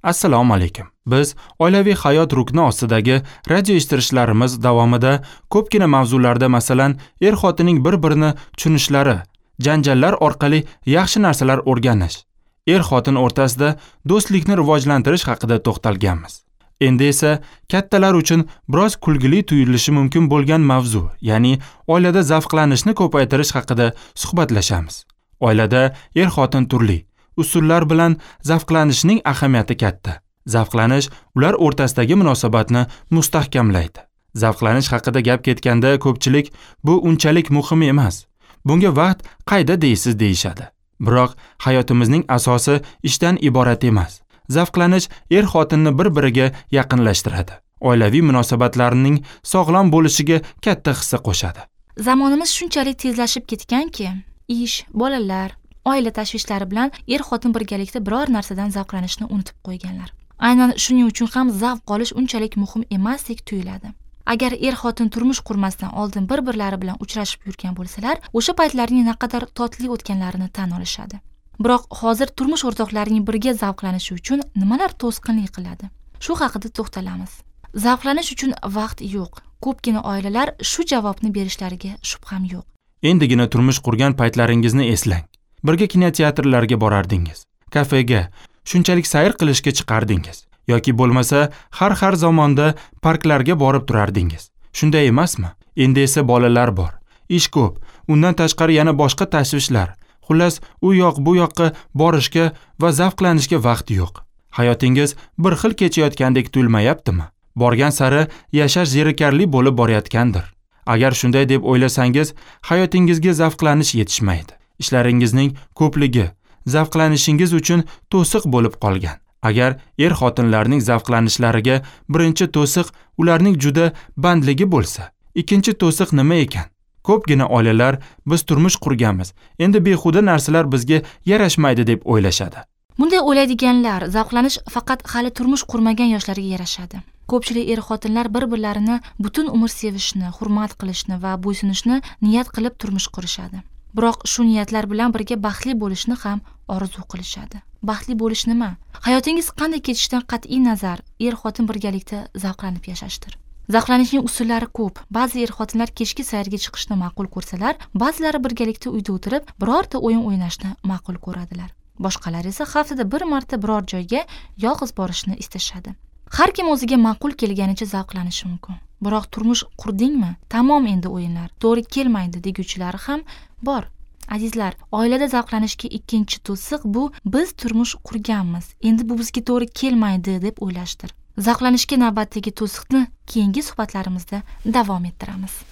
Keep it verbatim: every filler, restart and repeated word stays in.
Assalomu alaykum. Biz oilaviy hayot rukni ostidagi radio eshittirishlarimiz davomida ko'pgina mavzularda, masalan, er-xotinning bir-birini tushunishlari, janjallar orqali yaxshi narsalar o'rganish, er-xotin o'rtasida do'stlikni rivojlantirish haqida to'xtalganmiz. Endi esa kattalar uchun biroz kulgili tuyulishi mumkin bo'lgan mavzu, ya'ni oilada zavqlanishni ko'paytirish haqida suhbatlashamiz. Oilada er-xotin turli usullar bilan zavqlanishning ahamiyati katta. Zavqlanish ular o'rtasidagi munosabatni mustahkamlaydi. Zavqlanish haqida gap ketganda ko'pchilik bu unchalik muhim emas. Bunga vaqt qayda deysiz deyishadi. Biroq hayotimizning asosi ishdan iborat emas. Zavqlanish er-xotinni bir-biriga yaqinlashtiradi. Oilaviy munosabatlarning sog'lom bo'lishiga katta hissa qo'shadi. Zamonimiz shunchalik tezlashib ketganki, ish, bolalar, oila tashvishlari bilan er-xotin birgalikda biror narsadan zavqlanishni unutib qo'yganlar. Aynan shuning uchun ham zavq olish unchalik muhim emasdek tuyuladi. Agar er-xotin turmush qurmasdan oldin bir-birlari bilan uchrashib yurgan bo'lsalar, o'sha paytlarning naqadar totli o'tganlarini tan olishadi. Biroq hozir turmush o'rtoqlarining birga zavqlanishi uchun nimalar to'sqinlik qiladi? Shu haqida to'xtalamiz. Zavqlanish uchun vaqt yo'q. Ko'pgina oilalar shu javobni berishlariga shubham yo'q. Endigina turmush qurgan paytlaringizni eslang. Birga kinoteatrlarga borardingiz, kafega, shunchalik sayr qilishga chiqardingiz yoki bo'lmasa har-har zamonda parklarga borib turardingiz. Shunday emasmi? Endi esa bolalar bor, ish ko'p, undan tashqari yana boshqa tashvishlar. Xullas, u yoq bu yoqqa borishga va zavqlanishga vaqt yo'q. Hayotingiz bir xil kechayotgandek tuyulmayaptimi? Borgan sari yashash zerikarli bo'lib borayotgandir. Agar shunday deb o'ylasangiz, hayotingizga zavqlanish yetishmaydi. Ishlaringizning ko'pligi zavqlanishingiz uchun to'siq bo'lib qolgan. Agar er-xotinlarning zavqlanishlariga birinchi to'siq ularning juda bandligi bo'lsa, ikkinchi to'siq nima ekan? Ko'pgina oilalar biz turmush qurganmiz, endi behuda narsalar bizga yarashmaydi deb o'ylashadi. Bunday o'ylaydiganlar zavqlanish faqat hali turmush qurmagan yoshlarga yarashadi. Ko'pchilik er-xotinlar bir-birlarini butun umr sevishni, hurmat qilishni va bo'ysunishni niyat qilib turmush qurishadi. Biroq shu niyatlar bilan birga baxtli bo'lishni ham orzu qilishadi. Baxtli bo'lish nima? Hayotingiz qanday ketishidan qat'iy nazar, er-xotin birgalikda zavqlanib yashashdir. Zavqlanishning usullari ko'p. Ba'zi er-xotinlar kechki sayrga chiqishni ma'qul ko'rsalar, ba'zilari birgalikda uyda o'tirib birorta o'yin o'ynashni ma'qul ko'radilar. Boshqalar esa haftada bir marta biror joyga yolg'iz borishni istashadi. Har kim o'ziga ma'qul kelganicha zavqlanishi mumkin. Biroq turmush qurdingmi? Tamom endi o'yinlar to'g'ri kelmaydi deguvchilari ham bor. Azizlar, oilada zavqlanishga ikkinchi to'siq bu biz turmush qurganmiz. Endi bu bizga to'g'ri kelmaydi deb o'ylashdir. Zavqlanishga navbatdagi to'siqni keyingi suhbatlarimizda davom ettiramiz.